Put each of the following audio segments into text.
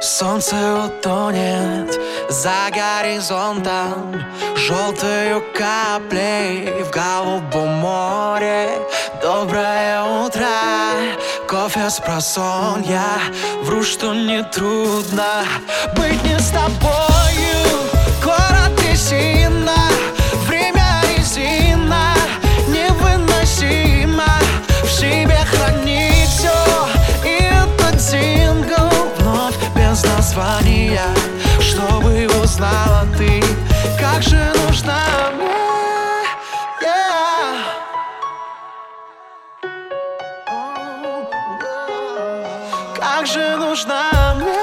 Солнце утонет за горизонтом желтою каплей в голубом море. Доброе утро, кофе с просонья. Вру, что не трудно быть не с тобою. Город трясина, время резина, невыносимо в себе хранить все. И этот сингл вновь без названия, чтобы узнала ты, как же нужна мне. Как же нужна мне.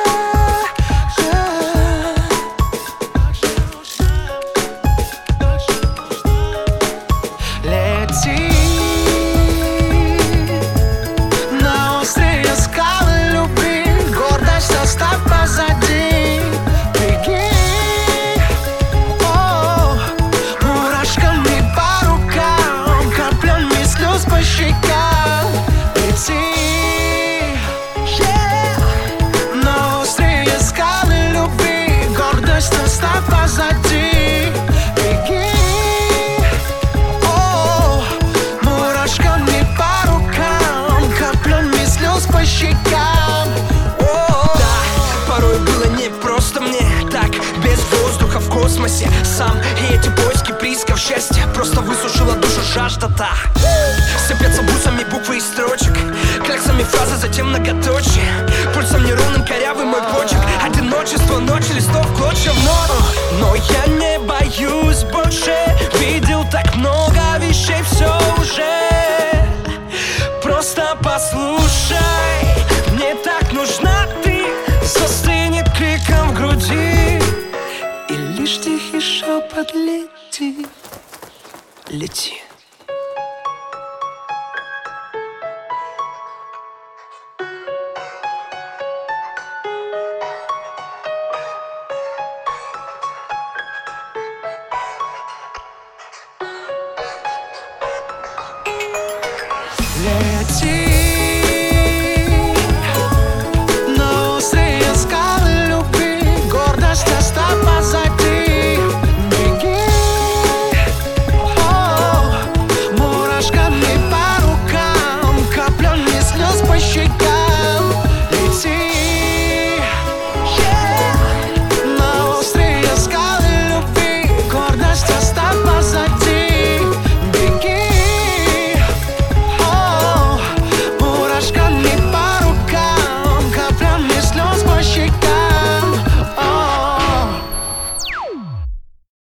Лети на острые скалы любви, гордость оставь позади. Беги, мурашками по рукам, каплями слез по щекам. Лети на острые скалы любви, гордость оставь позади. Беги, мурашками по рукам, каплями слез по щекам. Да, порой было непросто мне так, без воздуха в космосе сам. И эти поиски приисков счастья просто высушила душу жажда-то. Сыпятся бусами буквы и строчек, кляксами фразы, затем многоточие. Пульсом неровным корявый мой почерк. Одиночество, ночь, листов, клочья в нору. Но я не боюсь больше, видел так много вещей, все уже. Просто послушай, мне так нужна ты, застынет криком в груди. И лишь тихий шепот: лети, лети.